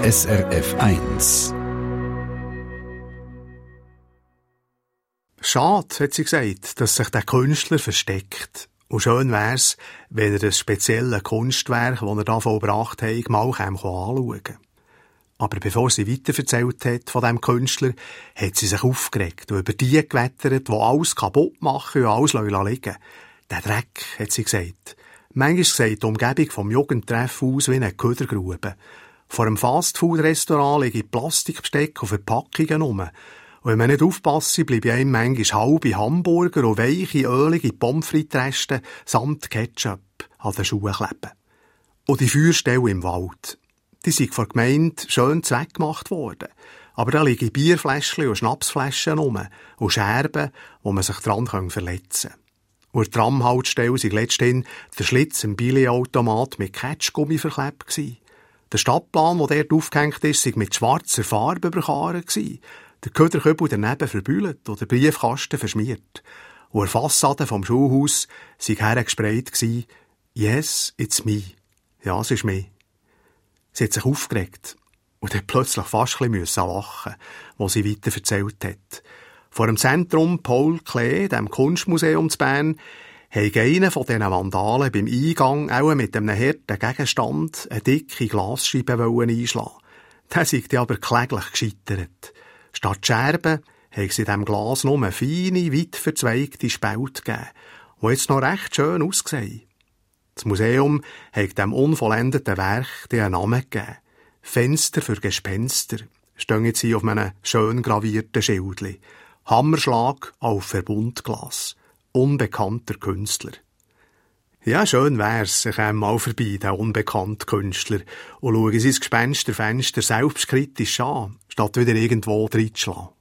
SRF 1. Schade, hat sie gesagt, dass sich der Künstler versteckt. Und schön wär's, wenn er das spezielle Kunstwerk, das er da vollbracht hat, mal anschauen kann. Aber bevor sie weiterverzählt hat von diesem Künstler, hat sie sich aufgeregt und über die gewettert, die alles kaputt machen und alles liegen lassen. Der Dreck, hat sie gesagt. Manchmal sieht die Umgebung vom Jugendtreff aus wie eine Ködergrube. Vor einem Fastfood-Restaurant liegen Plastikbesteck und Verpackungen rum. Und wenn man nicht aufpasst, bleiben einem manchmal halbe Hamburger und weiche, ölige Pommes frites-Reste samt Ketchup an den Schuhen kleben. Und die Feuerstelle im Wald. Die sind von der Gemeinde schön zweckgemacht worden. Aber da liegen Bierfläschchen und Schnapsflaschen rum und Scherben, wo man sich dran verletzen kann. Und die Tramhaltestelle war letztendlich der Schlitz im Billigautomat mit Ketschgummi verklebt gewesen. Der Stadtplan, der dort aufgehängt ist, war mit schwarzer Farbe überkarren gewesen. Der Köderkübel daneben verbühlt und der Briefkasten verschmiert. Und die Fassade vom Schulhaus war hergesprayt gewesen. Yes, it's me. Ja, es ist mir. Sie hat sich aufgeregt und hat plötzlich fast ein bisschen lachen, als sie weiter erzählt hat. Vor dem Zentrum Paul Klee, dem Kunstmuseum zu Bern, hat einer von diesen Vandalen beim Eingang auch mit einem harten Gegenstand eine dicke Glasscheibe einschlagen. Der sei aber kläglich gescheitert. Statt Scherben haben sie dem Glas nur eine feine, weit verzweigte Spalte gegeben, die jetzt noch recht schön aussehen. Das Museum hat dem unvollendeten Werk einen Namen gegeben. Fenster für Gespenster stehen jetzt hier auf einem schön gravierten Schildli. Hammerschlag auf Verbundglas. Unbekannter Künstler. Ja, schön wär's, ich käme mal vorbei, der unbekannte Künstler, und schaue sein Gespensterfenster selbstkritisch an, statt wieder irgendwo reinzuschlagen.